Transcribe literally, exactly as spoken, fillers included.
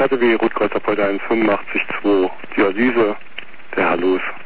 K D W Rotkreuz Apollon eins fünfundachtzig zwei Dialyse, der Herr Los.